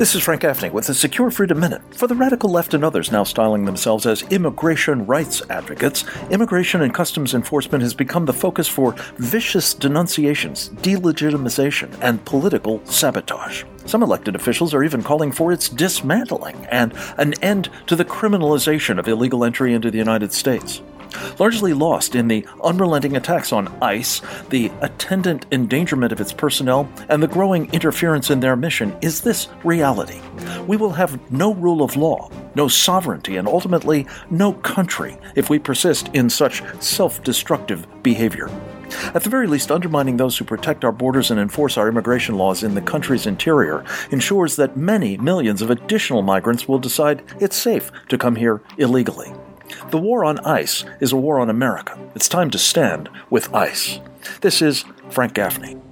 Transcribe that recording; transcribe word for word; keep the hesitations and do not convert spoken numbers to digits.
This is Frank Gaffney with a Secure Freedom Minute. For the radical left and others now styling themselves as immigration rights advocates, immigration and customs enforcement has become the focus for vicious denunciations, delegitimization, and political sabotage. Some elected officials are even calling for its dismantling and an end to the criminalization of illegal entry into the United States. Largely lost in the unrelenting attacks on ICE, the attendant endangerment of its personnel, and the growing interference in their mission is this reality. We will have no rule of law, no sovereignty, and ultimately no country if we persist in such self-destructive behavior. At the very least, undermining those who protect our borders and enforce our immigration laws in the country's interior ensures that many millions of additional migrants will decide it's safe to come here illegally. The war on ICE is a war on America. It's time to stand with ICE. This is Frank Gaffney.